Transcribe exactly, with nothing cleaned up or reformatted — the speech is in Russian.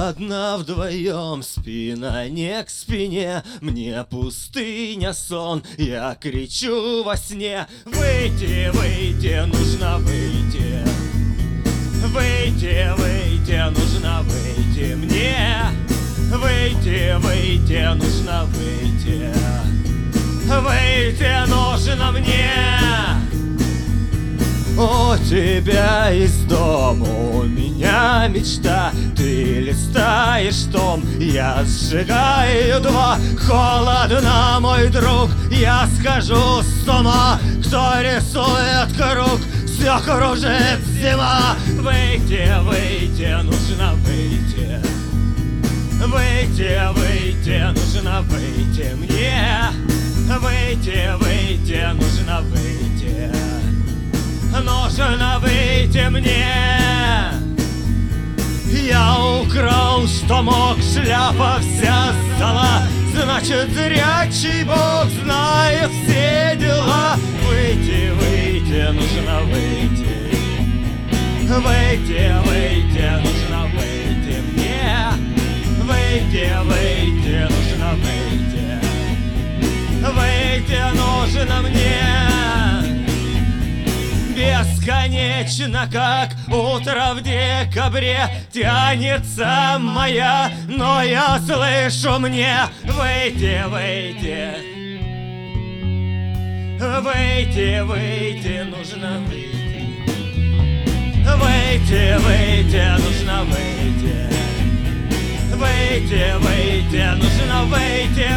одна вдвоем, спина не к спине. Мне пустыня сон, я кричу во сне. Выйти, выйти, нужно выйти. Выйти, выйти, нужно выйти мне. Выйти, выйти, нужно выйти. Выйти нужно мне. У тебя есть дом, у меня мечта. Ты листаешь том, я сжигаю два. Холодно, мой друг, я схожу с ума. Кто рисует круг, все кружит зима. Выйти, выйти, нужно выйти. Выйти, выйти, нужно выйти мне. Выйти, выйти, нужно выйти. Нужно выйти мне. Я украл, что мог, шляпа вся зала. Значит, зрячий Бог знает все дела. Выйти, выйти, нужно выйти. Выйти, выйти, нужно выйти мне. Выйти, выйти, нужно выйти. Выйти нужно мне. Бесконечно, как утро в декабре, тянется моя, но я слышу мне. Выйти, выйти. Выйти, выйти, нужно выйти. Выйти, выйти, нужно выйти. Выйти, выйти, нужно выйти